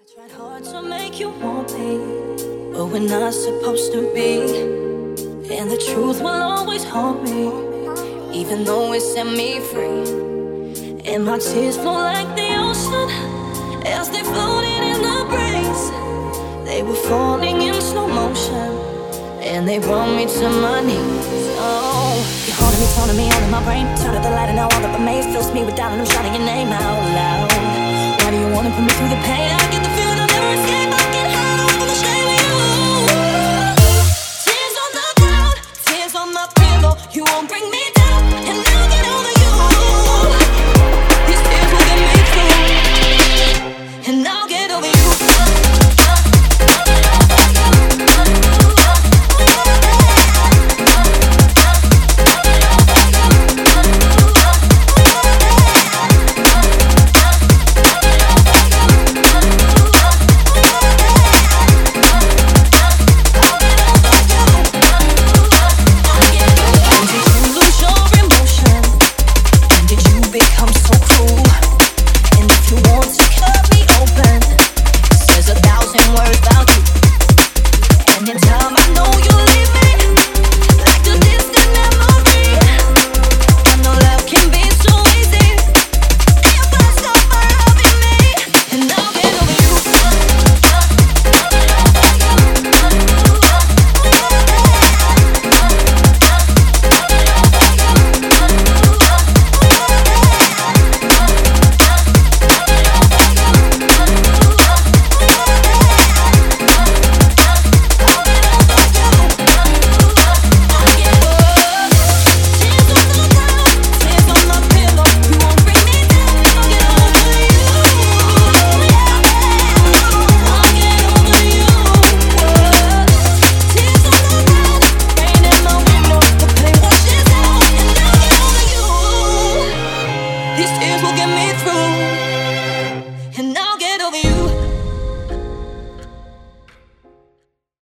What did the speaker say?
Tried hard to make you want me, but we're not supposed to be. And the truth will always haunt me, even though it set me free. And my tears flow like the ocean as they floated in the breeze. They were falling in slow motion, and they brought me to my knees. Oh, you're haunting me, taunting me, all in my brain. Turn up the light and now all up amaze fills me with doubt, and I'm shouting your name out loud. Why do you wanna put me through the pain? I get the feeling I'll never escape. I can't hide away from the shame of you. Tears on the ground, tears on my pillow. You won't bring me down, and I'll get over you. These tears will get me through, and I'll get over you.